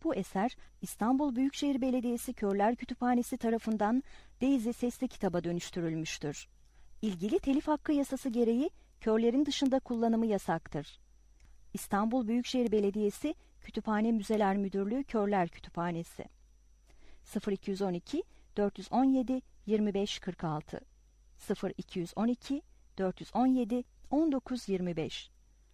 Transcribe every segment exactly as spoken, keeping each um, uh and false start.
Bu eser İstanbul Büyükşehir Belediyesi Körler Kütüphanesi tarafından Daisy sesli kitaba dönüştürülmüştür. İlgili telif hakkı yasası gereği körlerin dışında kullanımı yasaktır. İstanbul Büyükşehir Belediyesi Kütüphane Müzeler Müdürlüğü Körler Kütüphanesi sıfır iki on iki dört on yedi yirmi beş kırk altı sıfır iki on iki dört on yedi on dokuz yirmi beş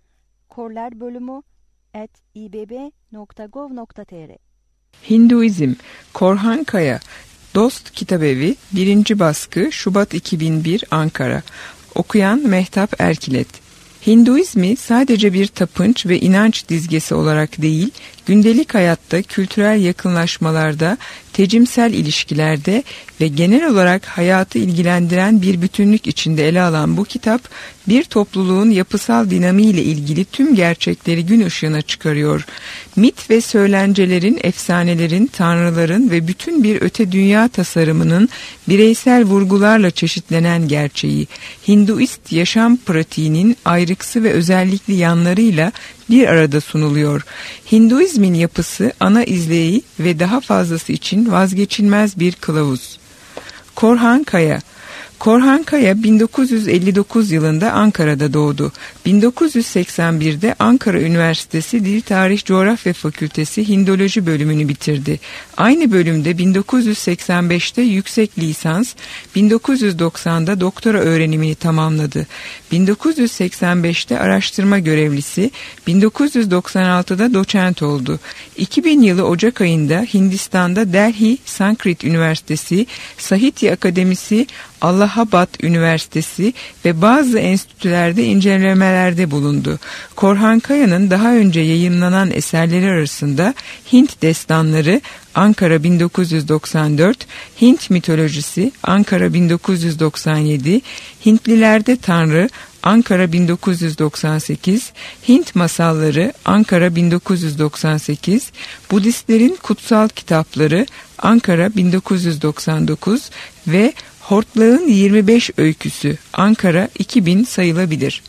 Körler bölümü at i b b nokta gov nokta t r Hinduizm, Korhan Kaya, Dost Kitabevi, birinci baskı, Şubat iki bin bir, Ankara. Okuyan Mehtap Erkilet. Hinduizmi sadece bir tapınç ve inanç dizgesi olarak değil, gündelik hayatta, kültürel yakınlaşmalarda, tecimsel ilişkilerde ve genel olarak hayatı ilgilendiren bir bütünlük içinde ele alan bu kitap, bir topluluğun yapısal dinamiğiyle ilgili tüm gerçekleri gün ışığına çıkarıyor. Mit ve söylencelerin, efsanelerin, tanrıların ve bütün bir öte dünya tasarımının bireysel vurgularla çeşitlenen gerçeği, Hinduist yaşam pratiğinin ayrıksı ve özellikli yanlarıyla bir arada sunuluyor. Hinduizmin yapısı, ana izleyi ve daha fazlası için vazgeçilmez bir kılavuz. Korhan Kaya. Korhan Kaya bin dokuz yüz elli dokuz yılında Ankara'da doğdu. bin dokuz yüz seksen birde Ankara Üniversitesi Dil Tarih Coğrafya Fakültesi Hindoloji bölümünü bitirdi. Aynı bölümde bin dokuz yüz seksen beşte yüksek lisans, bin dokuz yüz doksanda doktora öğrenimini tamamladı. bin dokuz yüz seksen beşte araştırma görevlisi, bin dokuz yüz doksan altıda doçent oldu. iki bin yılı Ocak ayında Hindistan'da Delhi Sanskrit Üniversitesi, Sahitya Akademisi, Allahabad Üniversitesi ve bazı enstitülerde incelemelerde bulundu. Korhan Kaya'nın daha önce yayımlanan eserleri arasında Hint Destanları, Ankara bin dokuz yüz doksan dört, Hint Mitolojisi, Ankara bin dokuz yüz doksan yedi, Hintlilerde Tanrı, Ankara bin dokuz yüz doksan sekiz, Hint Masalları, Ankara bin dokuz yüz doksan sekiz, Budistlerin Kutsal Kitapları, Ankara bin dokuz yüz doksan dokuz ve Hortlağın yirmi beş Öyküsü, Ankara iki bin sayılabilir.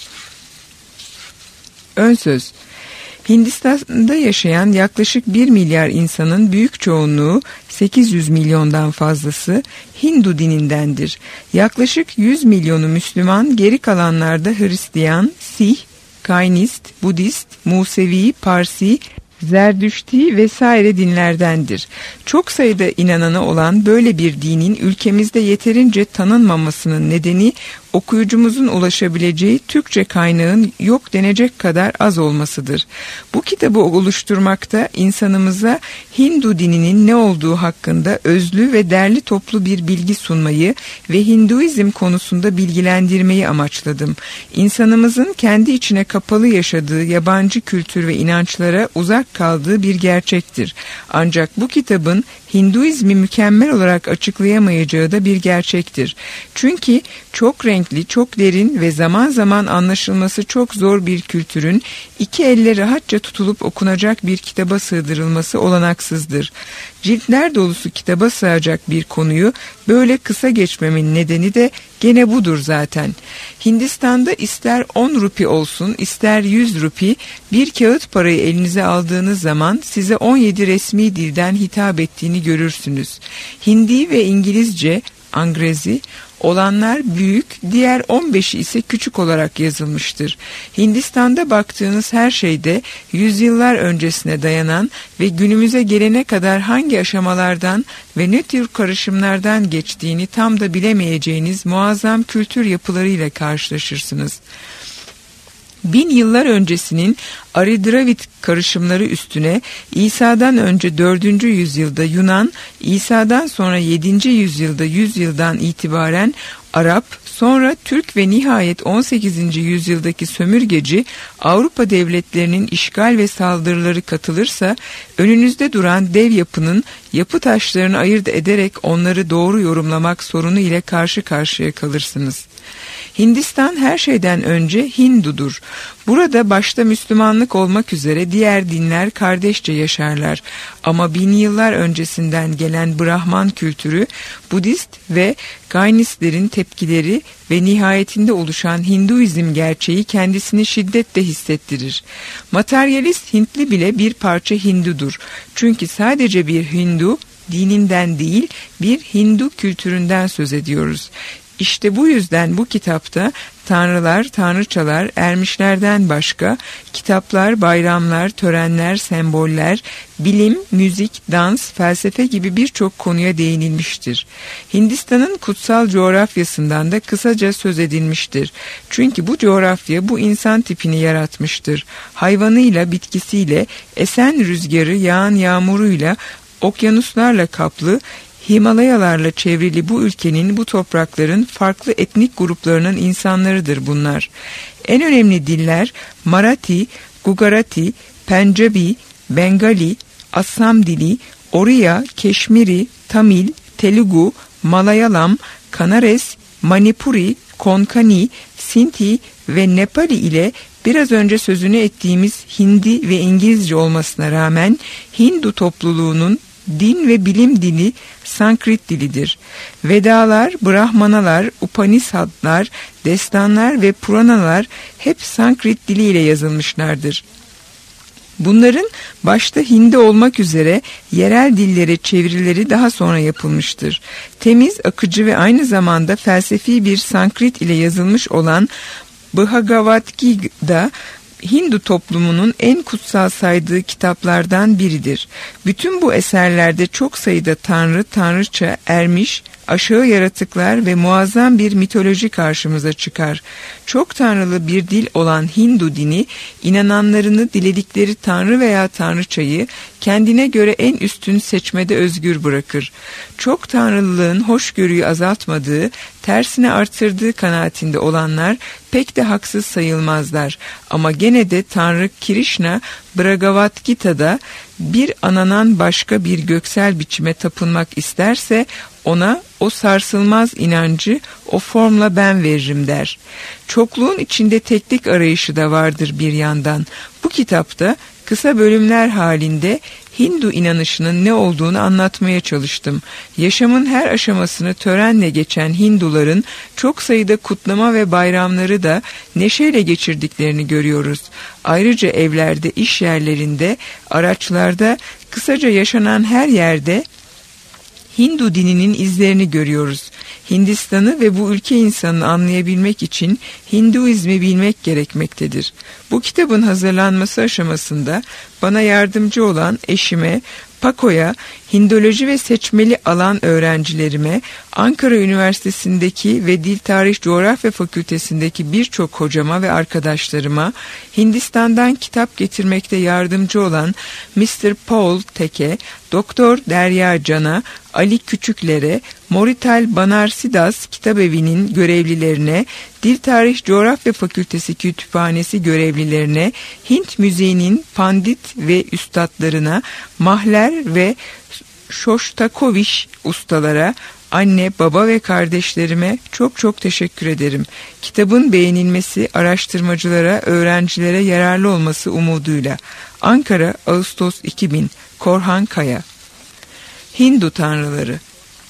Önsöz. Hindistan'da yaşayan yaklaşık bir milyar insanın büyük çoğunluğu, sekiz yüz milyondan fazlası Hindu dinindendir. Yaklaşık yüz milyonu Müslüman, geri kalanlarda Hristiyan, Sih, Kaynist, Budist, Musevi, Parsi, Zerdüşti vesaire dinlerdendir. Çok sayıda inananı olan böyle bir dinin ülkemizde yeterince tanınmamasının nedeni okuyucumuzun ulaşabileceği Türkçe kaynağın yok denecek kadar az olmasıdır. Bu kitabı oluşturmakta insanımıza Hindu dininin ne olduğu hakkında özlü ve derli toplu bir bilgi sunmayı ve Hinduizm konusunda bilgilendirmeyi amaçladım. İnsanımızın kendi içine kapalı yaşadığı yabancı kültür ve inançlara uzak kaldığı bir gerçektir. Ancak bu kitabın Hinduizmi mükemmel olarak açıklayamayacağı da bir gerçektir. Çünkü çok renkli, çok derin ve zaman zaman anlaşılması çok zor bir kültürün iki elle rahatça tutulup okunacak bir kitaba sığdırılması olanaksızdır. Ciltler dolusu kitaba sığacak bir konuyu böyle kısa geçmemin nedeni de gene budur zaten. Hindistan'da ister on rupi olsun, ister yüz rupi, bir kağıt parayı elinize aldığınız zaman size on yedi resmi dilden hitap ettiğini görürsünüz. Hindi ve İngilizce, Angrezi olanlar büyük, diğer on beşi ise küçük olarak yazılmıştır. Hindistan'da baktığınız her şeyde yüzyıllar öncesine dayanan ve günümüze gelene kadar hangi aşamalardan ve ne tür karışımlardan geçtiğini tam da bilemeyeceğiniz muazzam kültür yapılarıyla karşılaşırsınız. Bin yıllar öncesinin Ari-Dravid karışımları üstüne İsa'dan önce dördüncü yüzyılda Yunan, İsa'dan sonra yedinci yüzyılda yüz yıldan itibaren Arap, sonra Türk ve nihayet on sekizinci yüzyıldaki sömürgeci Avrupa devletlerinin işgal ve saldırıları katılırsa önünüzde duran dev yapının yapı taşlarını ayırt ederek onları doğru yorumlamak sorunu ile karşı karşıya kalırsınız. Hindistan her şeyden önce Hindudur. Burada başta Müslümanlık olmak üzere diğer dinler kardeşçe yaşarlar. Ama bin yıllar öncesinden gelen Brahman kültürü, Budist ve Gainistlerin tepkileri ve nihayetinde oluşan Hinduizm gerçeği kendisini şiddetle hissettirir. Materyalist Hintli bile bir parça Hindudur. Çünkü sadece bir Hindu dininden değil, bir Hindu kültüründen söz ediyoruz. İşte bu yüzden bu kitapta tanrılar, tanrıçalar, ermişlerden başka kitaplar, bayramlar, törenler, semboller, bilim, müzik, dans, felsefe gibi birçok konuya değinilmiştir. Hindistan'ın kutsal coğrafyasından da kısaca söz edilmiştir. Çünkü bu coğrafya bu insan tipini yaratmıştır. Hayvanıyla, bitkisiyle, esen rüzgarı, yağan yağmuruyla, okyanuslarla kaplı, Himalayalarla çevrili bu ülkenin, bu toprakların farklı etnik gruplarının insanlarıdır bunlar. En önemli diller Marathi, Gujarati, Punjabi, Bengali, Assam dili, Oriya, Keşmiri, Tamil, Telugu, Malayalam, Kanares, Manipuri, Konkani, Sinti ve Nepali ile biraz önce sözünü ettiğimiz Hindi ve İngilizce olmasına rağmen Hindu topluluğunun din ve bilim dili Sanskrit dilidir. Vedalar, Brahmanalar, Upanishadlar, destanlar ve Puranalar hep Sanskrit diliyle yazılmışlardır. Bunların başta Hindi olmak üzere yerel dillere çevirileri daha sonra yapılmıştır. Temiz, akıcı ve aynı zamanda felsefi bir Sanskrit ile yazılmış olan Bhagavad Gita, Hindu toplumunun en kutsal saydığı kitaplardan biridir. Bütün bu eserlerde çok sayıda tanrı, tanrıça, ermiş, aşağı yaratıklar ve muazzam bir mitoloji karşımıza çıkar. Çok tanrılı bir dil olan Hindu dini, inananlarını diledikleri tanrı veya tanrıçayı kendine göre en üstün seçmede özgür bırakır. Çok tanrılığın hoşgörüyü azaltmadığı, tersine artırdığı kanaatinde olanlar pek de haksız sayılmazlar. Ama gene de Tanrı Krishna, Bhagavad Gita'da bir ananan başka bir göksel biçime tapınmak isterse ona o sarsılmaz inancı o formla ben veririm der. Çokluğun içinde teklik arayışı da vardır bir yandan. Bu kitapta kısa bölümler halinde Hindu inanışının ne olduğunu anlatmaya çalıştım. Yaşamın her aşamasını törenle geçen Hinduların çok sayıda kutlama ve bayramları da neşeyle geçirdiklerini görüyoruz. Ayrıca evlerde, iş yerlerinde, araçlarda, kısaca yaşanan her yerde Hindu dininin izlerini görüyoruz. Hindistan'ı ve bu ülke insanını anlayabilmek için Hinduizmi bilmek gerekmektedir. Bu kitabın hazırlanması aşamasında bana yardımcı olan eşime, Pako'ya, Hindoloji ve seçmeli alan öğrencilerime, Ankara Üniversitesi'ndeki ve Dil Tarih Coğrafya Fakültesindeki birçok hocama ve arkadaşlarıma, Hindistan'dan kitap getirmekte yardımcı olan mister Paul Teke, Doktor Derya Can'a, Ali Küçükler'e, Morital Banarsidas Kitabevi'nin görevlilerine, Dil Tarih Coğrafya Fakültesi Kütüphanesi görevlilerine, Hint Müziği'nin pandit ve üstadlarına, mahler ve Shostakovich ustalara, anne, baba ve kardeşlerime çok çok teşekkür ederim. Kitabın beğenilmesi, araştırmacılara, öğrencilere yararlı olması umuduyla. Ankara, Ağustos iki bin. Korhan Kaya. Hindu tanrıları.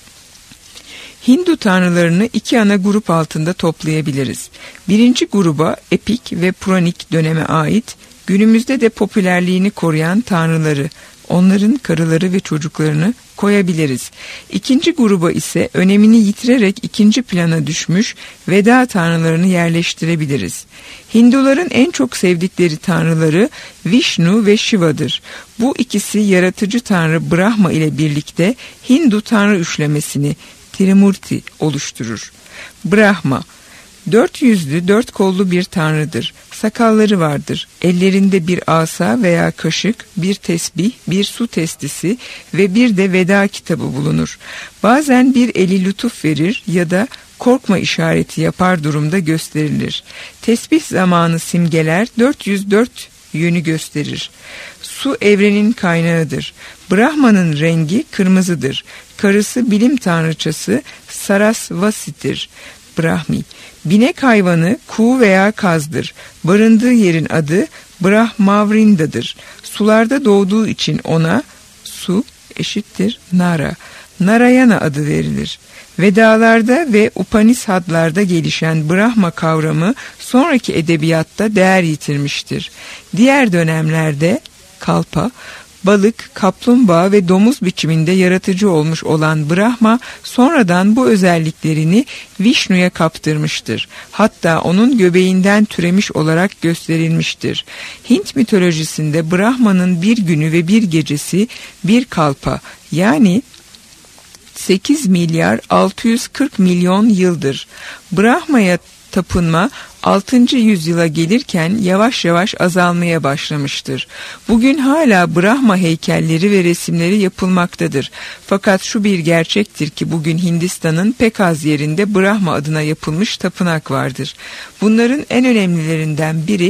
Hindu tanrılarını iki ana grup altında toplayabiliriz. Birinci gruba epik ve puranik döneme ait, günümüzde de popülerliğini koruyan tanrıları, onların karıları ve çocuklarını koyabiliriz. İkinci gruba ise önemini yitirerek ikinci plana düşmüş Veda tanrılarını yerleştirebiliriz. Hinduların en çok sevdikleri tanrıları Vishnu ve Shiva'dır. Bu ikisi yaratıcı tanrı Brahma ile birlikte Hindu tanrı üçlemesini Trimurti oluşturur. Brahma, dört yüzlü, dört kollu bir tanrıdır. Sakalları vardır. Ellerinde bir asa veya kaşık, bir tesbih, bir su testisi ve bir de veda kitabı bulunur. Bazen bir eli lütuf verir ya da korkma işareti yapar durumda gösterilir. Tesbih zamanı simgeler dört yüz dört yönü gösterir. Su evrenin kaynağıdır. Brahma'nın rengi kırmızıdır. Karısı bilim tanrıçası Sarasvati'dir. Brahmi. Binek hayvanı kuğu veya kazdır. Barındığı yerin adı Brahmavrinda'dır. Sularda doğduğu için ona su eşittir Nara, Narayana adı verilir. Vedalarda ve Upanishadlarda gelişen Brahma kavramı sonraki edebiyatta değer yitirmiştir. Diğer dönemlerde Kalpa, balık, kaplumbağa ve domuz biçiminde yaratıcı olmuş olan Brahma sonradan bu özelliklerini Vishnu'ya kaptırmıştır. Hatta onun göbeğinden türemiş olarak gösterilmiştir. Hint mitolojisinde Brahma'nın bir günü ve bir gecesi bir kalpa, yani sekiz milyar altı yüz kırk milyon yıldır. Brahma'ya tapınma altıncı yüzyıla gelirken yavaş yavaş azalmaya başlamıştır. Bugün hala Brahma heykelleri ve resimleri yapılmaktadır. Fakat şu bir gerçektir ki bugün Hindistan'ın pek az yerinde Brahma adına yapılmış tapınak vardır. Bunların en önemlilerinden biri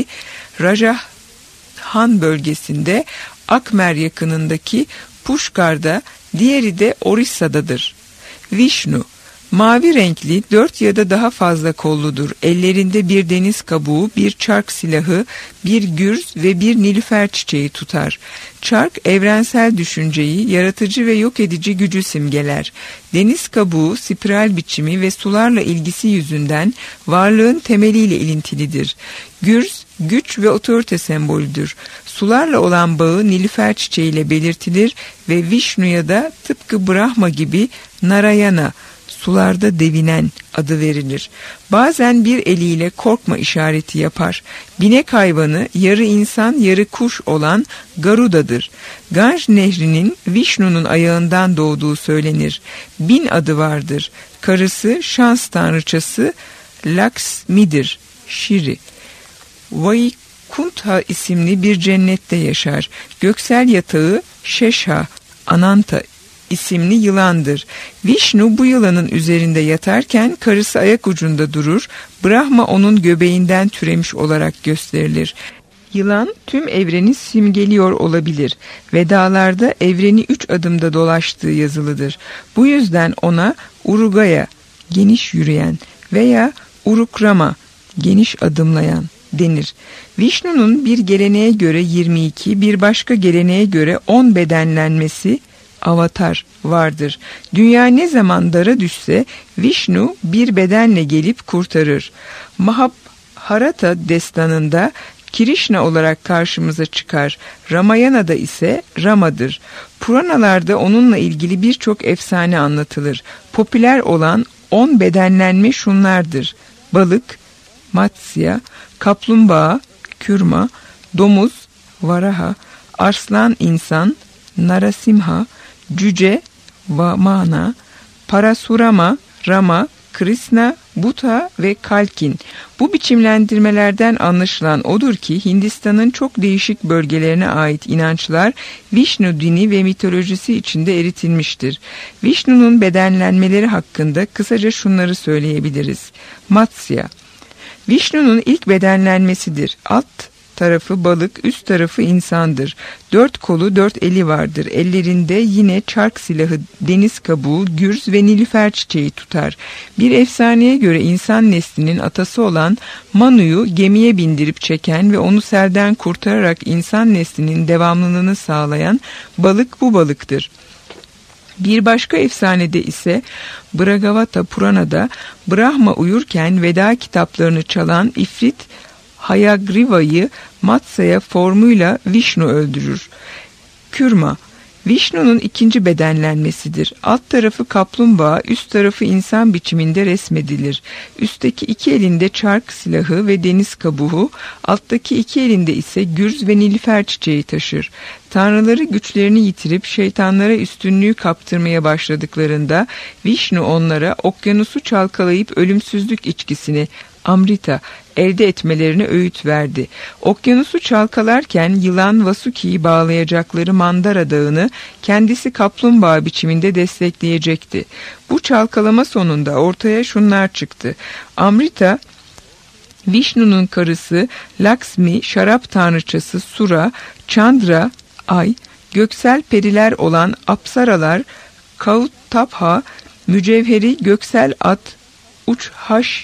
Rajasthan bölgesinde Akmer yakınındaki Pushkar'da, diğeri de Orissa'dadır. Vishnu, mavi renkli, dört ya da daha fazla kolludur. Ellerinde bir deniz kabuğu, bir çark silahı, bir gürz ve bir nilüfer çiçeği tutar. Çark, evrensel düşünceyi, yaratıcı ve yok edici gücü simgeler. Deniz kabuğu, spiral biçimi ve sularla ilgisi yüzünden varlığın temeliyle ilintilidir. Gürz, güç ve otorite sembolüdür. Sularla olan bağı nilüfer çiçeğiyle belirtilir ve Vishnu'ya da tıpkı Brahma gibi Narayana, sularda devinen adı verilir. Bazen bir eliyle korkma işareti yapar. Binek hayvanı yarı insan yarı kuş olan Garuda'dır. Ganj nehrinin Vishnu'nun ayağından doğduğu söylenir. Bin adı vardır. Karısı şans tanrıçası Lakshmi'dir. Shri. Vaikuntha isimli bir cennette yaşar. Göksel yatağı Şeşha, Ananta isimli yılandır. Vishnu bu yılanın üzerinde yatarken karısı ayak ucunda durur. Brahma onun göbeğinden türemiş olarak gösterilir. Yılan tüm evreni simgeliyor olabilir. Vedalarda evreni üç adımda dolaştığı yazılıdır. Bu yüzden ona Urugaya, geniş yürüyen veya Urukrama, geniş adımlayan denir. Vishnu'nun bir geleneğe göre yirmi iki, bir başka geleneğe göre on bedenlenmesi, avatar vardır. Dünya ne zaman dara düşse Vishnu bir bedenle gelip kurtarır. Mahabharata destanında Krishna olarak karşımıza çıkar. Ramayana'da ise Rama'dır. Puranalarda onunla ilgili birçok efsane anlatılır. Popüler olan on bedenlenme şunlardır: balık, Matsya, kaplumbağa, Kürma, domuz, Varaha, arslan insan, Narasimha, cüce, Vamana, Parasurama, Rama, Krishna, Buddha ve Kalkin. Bu biçimlendirmelerden anlaşılan odur ki Hindistan'ın çok değişik bölgelerine ait inançlar Vishnu dini ve mitolojisi içinde eritilmiştir. Vishnu'nun bedenlenmeleri hakkında kısaca şunları söyleyebiliriz. Matsya, Vishnu'nun ilk bedenlenmesidir. Alt tarafı balık, üst tarafı insandır. Dört kolu, dört eli vardır. Ellerinde yine çark silahı, deniz kabuğu, gürz ve nilüfer çiçeği tutar. Bir efsaneye göre insan neslinin atası olan Manu'yu gemiye bindirip çeken ve onu selden kurtararak insan neslinin devamlılığını sağlayan balık bu balıktır. Bir başka efsanede ise Bhagavata Purana'da Brahma uyurken veda kitaplarını çalan ifrit Hayagriva'yı Matsya'ya formuyla Vishnu öldürür. Kürma, Vishnu'nun ikinci bedenlenmesidir. Alt tarafı kaplumbağa, üst tarafı insan biçiminde resmedilir. Üstteki iki elinde çark silahı ve deniz kabuğu, alttaki iki elinde ise gürz ve nilüfer çiçeği taşır. Tanrıları güçlerini yitirip şeytanlara üstünlüğü kaptırmaya başladıklarında Vishnu onlara okyanusu çalkalayıp ölümsüzlük içkisini, Amrita, elde etmelerine öğüt verdi. Okyanusu çalkalarken yılan Vasuki'yi bağlayacakları Mandara Dağı'nı kendisi kaplumbağa biçiminde destekleyecekti. Bu çalkalama sonunda ortaya şunlar çıktı. Amrita, Vishnu'nun karısı, Lakshmi, şarap tanrıçası Sura, Chandra, ay, göksel periler olan apsaralar, Kautapha, mücevheri göksel at, Uçhaş,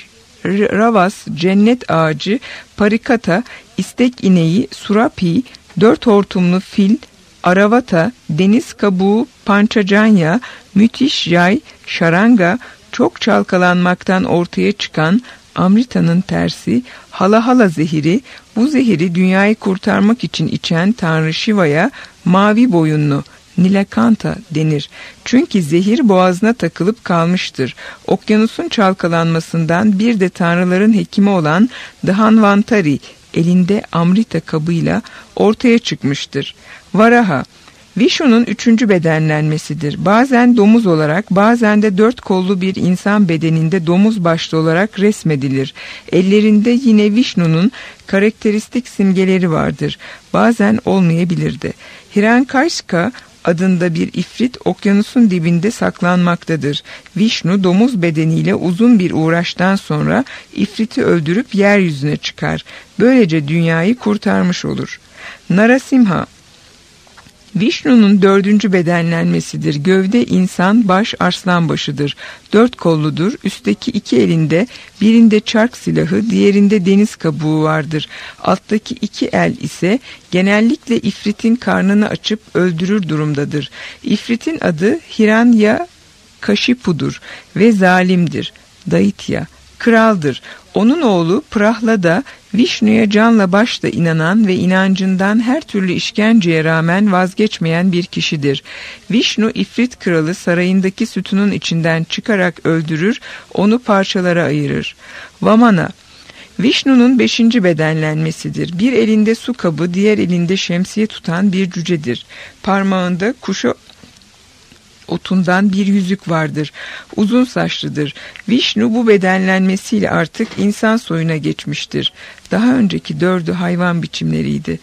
Ravas, cennet ağacı, Parikata, istek ineği, Surapi, dört hortumlu fil, Aravata, deniz kabuğu, Pançajanya, müthiş yay, Şaranga, çok çalkalanmaktan ortaya çıkan Amrita'nın tersi, Halahala zehiri, bu zehiri dünyayı kurtarmak için içen Tanrı Shiva'ya mavi boyunlu Nilakanta denir. Çünkü zehir boğazına takılıp kalmıştır. Okyanusun çalkalanmasından bir de tanrıların hekimi olan Dhanvantari elinde Amrita kabıyla ortaya çıkmıştır. Varaha, Vishnu'nun üçüncü bedenlenmesidir. Bazen domuz olarak, bazen de dört kollu bir insan bedeninde domuz başlı olarak resmedilir. Ellerinde yine Vishnu'nun karakteristik simgeleri vardır. Bazen olmayabilir de. Hiranyakşipa adında bir ifrit okyanusun dibinde saklanmaktadır. Vishnu domuz bedeniyle uzun bir uğraştan sonra ifriti öldürüp yeryüzüne çıkar. Böylece dünyayı kurtarmış olur. Narasimha, Vishnu'nun dördüncü bedenlenmesidir. Gövde insan, baş arslan başıdır. Dört kolludur. Üstteki iki elinde birinde çark silahı, diğerinde deniz kabuğu vardır. Alttaki iki el ise genellikle ifritin karnını açıp öldürür durumdadır. İfritin adı Hiranyakşipu'dur ve zalimdir. Daitya, kraldır. Onun oğlu Prahlada, Vishnu'ya canla başla inanan ve inancından her türlü işkenceye rağmen vazgeçmeyen bir kişidir. Vishnu, ifrit kralı sarayındaki sütunun içinden çıkarak öldürür, onu parçalara ayırır. Vamana, Vishnu'nun beşinci bedenlenmesidir. Bir elinde su kabı, diğer elinde şemsiye tutan bir cücedir. Parmağında kuşu otundan bir yüzük vardır. Uzun saçlıdır. Vishnu bu bedenlenmesiyle artık insan soyuna geçmiştir. Daha önceki dördü hayvan biçimleriydi.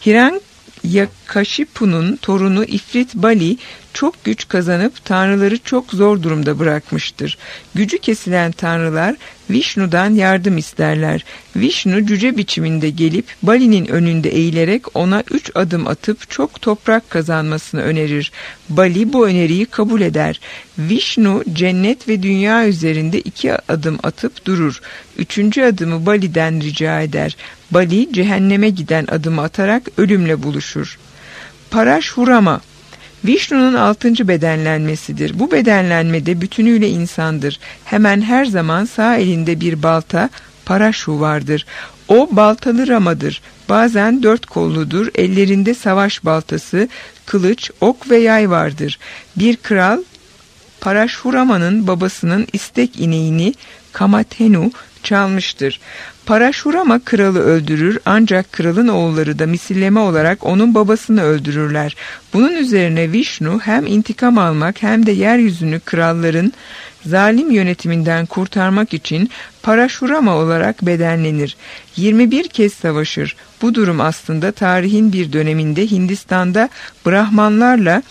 Hiranyakşipu'nun torunu İfrit Bali çok güç kazanıp tanrıları çok zor durumda bırakmıştır. Gücü kesilen tanrılar Vishnu'dan yardım isterler. Vishnu cüce biçiminde gelip Bali'nin önünde eğilerek ona üç adım atıp çok toprak kazanmasını önerir. Bali bu öneriyi kabul eder. Vishnu cennet ve dünya üzerinde iki adım atıp durur. Üçüncü adımı Bali'den rica eder. Bali cehenneme giden adımı atarak ölümle buluşur. Parashurama, Vishnu'nun altıncı bedenlenmesidir. Bu bedenlenmede bütünüyle insandır. Hemen her zaman sağ elinde bir balta, Parashu vardır. O baltalı Rama'dır. Bazen dört kolludur. Ellerinde savaş baltası, kılıç, ok ve yay vardır. Bir kral, Parashurama'nın babasının istek ineğini Kamathenu çalmıştır. Parashurama kralı öldürür, ancak kralın oğulları da misilleme olarak onun babasını öldürürler. Bunun üzerine Vishnu hem intikam almak hem de yeryüzünü kralların zalim yönetiminden kurtarmak için Parashurama olarak bedenlenir. yirmi bir kez savaşır. Bu durum aslında tarihin bir döneminde Hindistan'da Brahmanlarla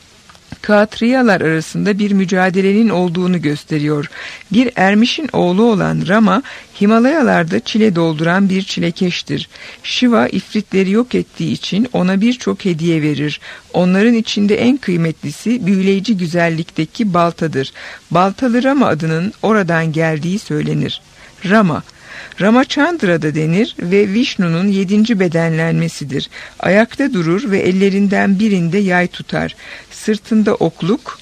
Katriyalar arasında bir mücadelenin olduğunu gösteriyor. Bir ermişin oğlu olan Rama, Himalayalarda çile dolduran bir çilekeştir. Shiva ifritleri yok ettiği için ona birçok hediye verir. Onların içinde en kıymetlisi büyüleyici güzellikteki baltadır. Baltalı Rama adının oradan geldiği söylenir. Rama, Ramachandra da denir ve Vishnu'nun yedinci bedenlenmesidir. Ayakta durur ve ellerinden birinde yay tutar. Sırtında okluk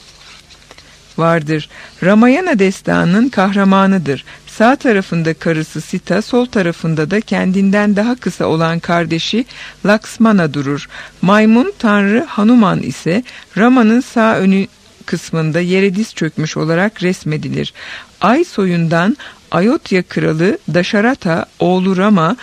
vardır. Ramayana destanının kahramanıdır. Sağ tarafında karısı Sita, sol tarafında da kendinden daha kısa olan kardeşi Laksmana durur. Maymun tanrı Hanuman ise Rama'nın sağ önü kısmında yere diz çökmüş olarak resmedilir. Ay soyundan Ayodhya kralı Dasharatha oğlu Rama,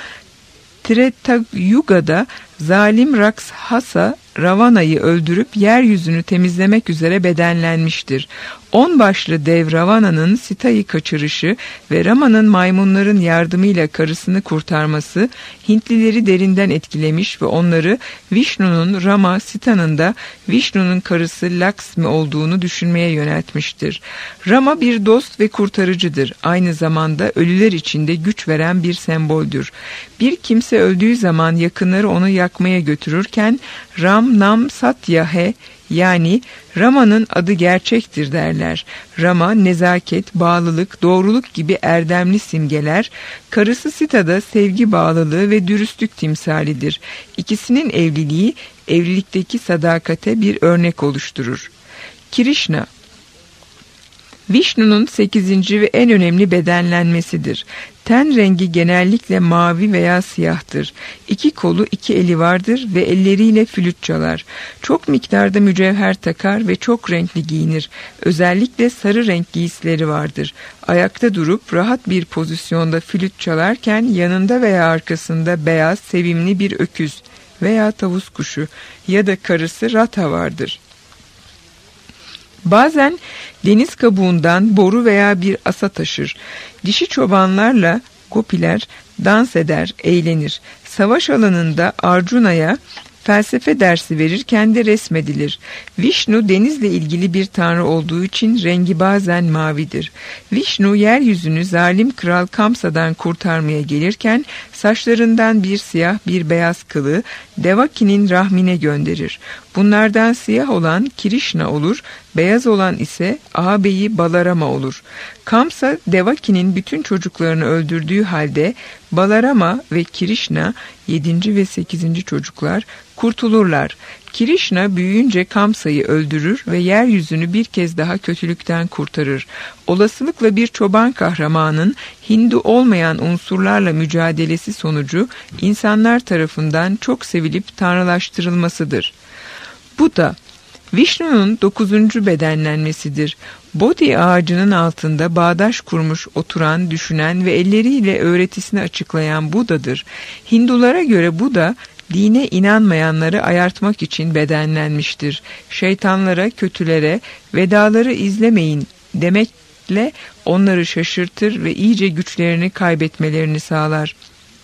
Tretayuga'da zalim Rakshasa Ravana'yı öldürüp yeryüzünü temizlemek üzere bedenlenmiştir. On başlı dev Ravana'nın Sita'yı kaçırışı ve Rama'nın maymunların yardımıyla karısını kurtarması Hintlileri derinden etkilemiş ve onları Vishnu'nun Rama, Sita'nın da Vishnu'nun karısı Lakshmi olduğunu düşünmeye yöneltmiştir. Rama bir dost ve kurtarıcıdır. Aynı zamanda ölüler içinde güç veren bir semboldür. Bir kimse öldüğü zaman yakınları onu yakmaya götürürken Ram Nam Satya He, Yani Rama'nın adı gerçektir derler. Rama, nezaket, bağlılık, doğruluk gibi erdemli simgeler, karısı Sita'da sevgi bağlılığı ve dürüstlük timsalidir. İkisinin evliliği, evlilikteki sadakate bir örnek oluşturur. Krishna, Vishnu'nun sekizinci ve en önemli bedenlenmesidir. Ten rengi genellikle mavi veya siyahtır. İki kolu, iki eli vardır ve elleriyle flüt çalar. Çok miktarda mücevher takar ve çok renkli giyinir. Özellikle sarı renk giysileri vardır. Ayakta durup rahat bir pozisyonda flüt çalarken yanında veya arkasında beyaz, sevimli bir öküz veya tavus kuşu ya da karısı Radha vardır. Bazen deniz kabuğundan boru veya bir asa taşır. Dişi çobanlarla gopiler dans eder, eğlenir. Savaş alanında Arjuna'ya felsefe dersi verirken de resmedilir. Vishnu denizle ilgili bir tanrı olduğu için rengi bazen mavidir. Vishnu yeryüzünü zalim kral Kamsa'dan kurtarmaya gelirken saçlarından bir siyah bir beyaz kılı Devaki'nin rahmine gönderir. Bunlardan siyah olan Krishna olur, beyaz olan ise ağabeyi Balarama olur. Kamsa Devaki'nin bütün çocuklarını öldürdüğü halde Balarama ve Krishna yedinci ve sekizinci çocuklar kurtulurlar. Krishna büyüyünce Kamsa'yı öldürür ve yeryüzünü bir kez daha kötülükten kurtarır. Olasılıkla bir çoban kahramanın Hindu olmayan unsurlarla mücadelesi sonucu insanlar tarafından çok sevilip tanrılaştırılmasıdır. Bu da Vishnu'nun dokuzuncu bedenlenmesidir. Bodhi ağacının altında bağdaş kurmuş oturan, düşünen ve elleriyle öğretisini açıklayan Buda'dır. Hindulara göre Buda, dine inanmayanları ayartmak için bedenlenmiştir. Şeytanlara, kötülere, Vedaları izlemeyin demekle onları şaşırtır ve iyice güçlerini kaybetmelerini sağlar.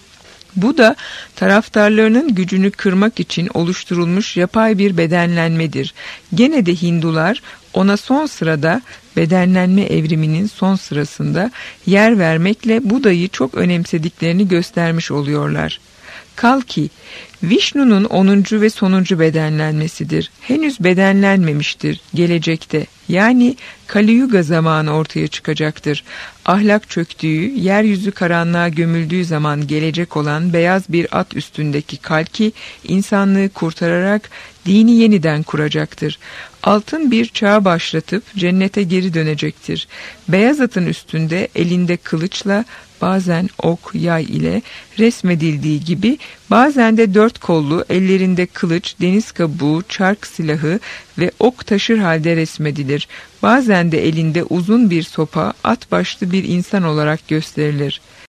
Bu da taraftarlarının gücünü kırmak için oluşturulmuş yapay bir bedenlenmedir. Gene de Hindular ona son sırada bedenlenme evriminin son sırasında yer vermekle Buda'yı çok önemsediklerini göstermiş oluyorlar. Kalki, Vishnu'nun onuncu ve sonuncu bedenlenmesidir. Henüz bedenlenmemiştir gelecekte. Yani Kali Yuga zamanı ortaya çıkacaktır. Ahlak çöktüğü, yeryüzü karanlığa gömüldüğü zaman gelecek olan beyaz bir at üstündeki Kalki, insanlığı kurtararak dini yeniden kuracaktır. Altın bir çağ başlatıp cennete geri dönecektir. Beyaz atın üstünde elinde kılıçla, bazen ok, yay ile resmedildiği gibi bazen de dört kollu ellerinde kılıç, deniz kabuğu, çark silahı ve ok taşır halde resmedilir. Bazen de elinde uzun bir sopa, at başlı bir insan olarak gösterilir.